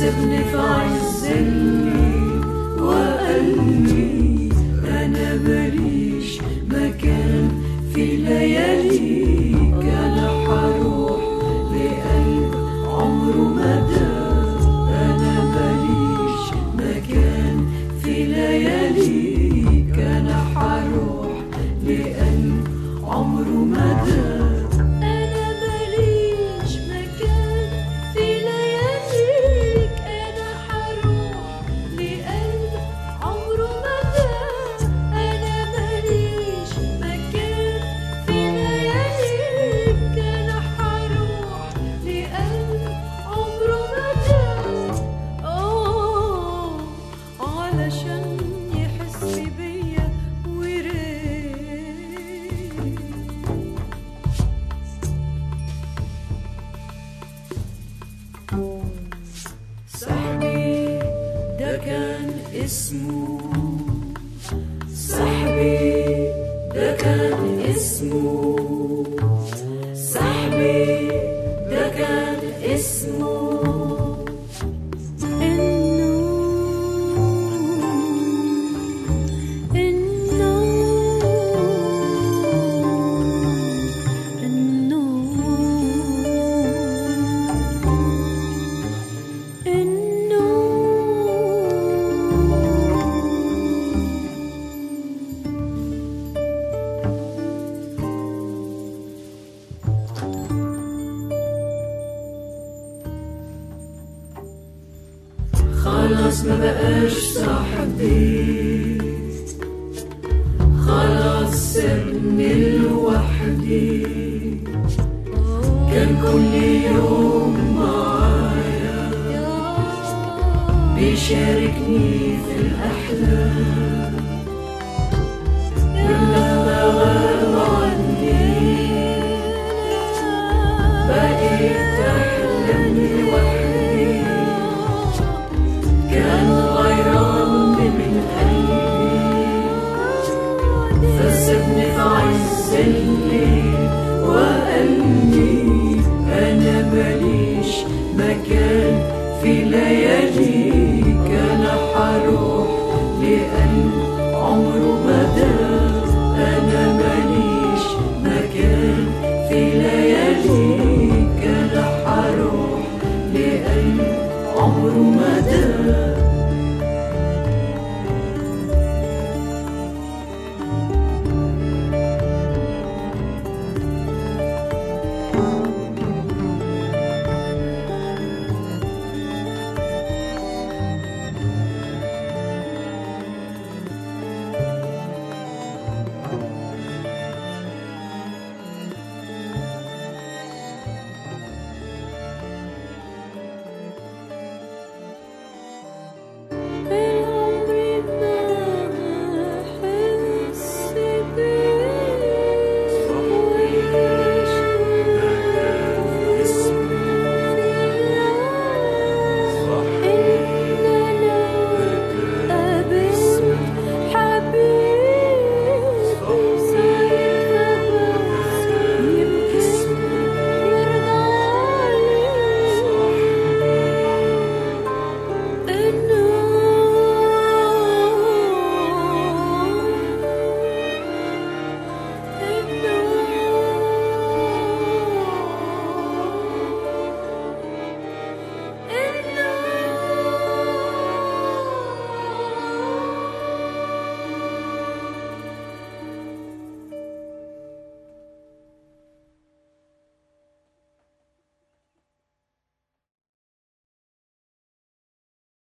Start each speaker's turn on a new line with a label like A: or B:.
A: فسيبني في عز الليل وقلبي أنا ماليش مكان في لياليك. أنا حروح لقلب عمره ما دام، أنا ماليش مكان في لياليك. أنا حروح لقلب عمره ما دام. صاحبي ده كان اسمه، صاحبي ده كان اسمه، صاحبي ده كان اسمه خلاص ما بقاش صاحبي، خلاص سابني لوحدي. كان كل يوم معايا بيشاركني في الأحلام، ولما غاب عني بقيت أحلم لوحدي. كان غيران من قلبي فسيبني في عز الليل وقلبي أنا ماليش مكان في ليالي.